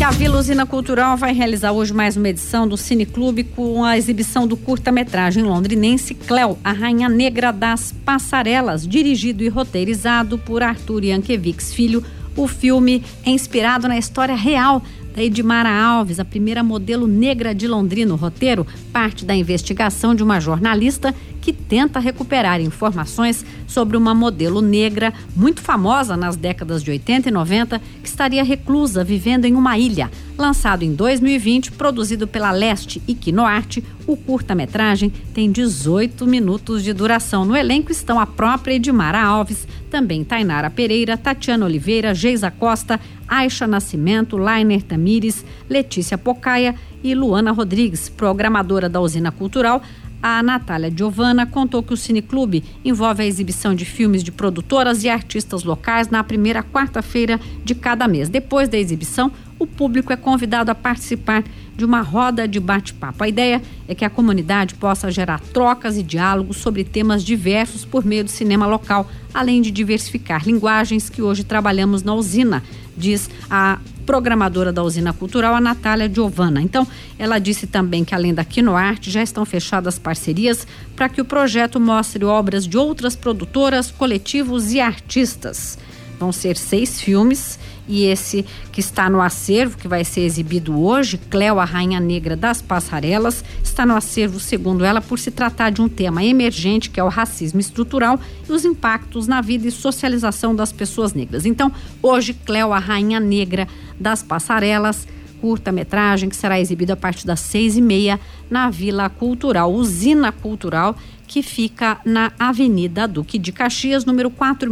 a Vila Usina Cultural vai realizar hoje mais uma edição do Cineclube com a exibição do curta-metragem londrinense Cleo, a Rainha Negra das Passarelas, dirigido e roteirizado por Arthur Yankevics Filho. O filme é inspirado na história real da Edmara Alves, a primeira modelo negra de Londrina. O roteiro parte da investigação de uma jornalista que tenta recuperar informações sobre uma modelo negra muito famosa nas décadas de 80 e 90, que estaria reclusa vivendo em uma ilha. Lançado em 2020, produzido pela Leste e Kinoarte, o curta-metragem tem 18 minutos de duração. No elenco estão a própria Edmara Alves, também Tainara Pereira, Tatiana Oliveira, Geisa Costa, Aixa Nascimento, Lainer Tamires, Letícia Pocaia e Luana Rodrigues. Programadora da Usina Cultural, a Natália Giovana contou que o Cineclube envolve a exibição de filmes de produtoras e artistas locais na primeira quarta-feira de cada mês. Depois da exibição, o público é convidado a participar de uma roda de bate-papo. A ideia é que a comunidade possa gerar trocas e diálogos sobre temas diversos por meio do cinema local, além de diversificar linguagens que hoje trabalhamos na usina, diz a programadora da Usina Cultural, a Natália Giovana. Então, ela disse também que, além da Kinoarte, já estão fechadas parcerias para que o projeto mostre obras de outras produtoras, coletivos e artistas. Vão ser 6 filmes e esse que está no acervo, que vai ser exibido hoje, Cleo, a Rainha Negra das Passarelas, está no acervo, segundo ela, por se tratar de um tema emergente, que é o racismo estrutural e os impactos na vida e socialização das pessoas negras. Então, hoje, Cleo, a Rainha Negra das Passarelas, curta-metragem que será exibido a partir das 6h30 na Vila Cultural, Usina Cultural, que fica na Avenida Duque de Caxias, número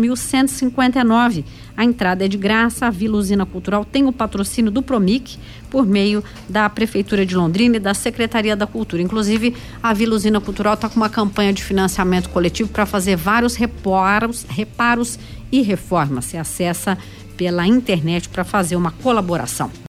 4159. A entrada é de graça. A Vila Usina Cultural tem o patrocínio do Promic, por meio da Prefeitura de Londrina e da Secretaria da Cultura. Inclusive, a Vila Usina Cultural está com uma campanha de financiamento coletivo para fazer vários reparos e reformas. Você acessa pela internet para fazer uma colaboração.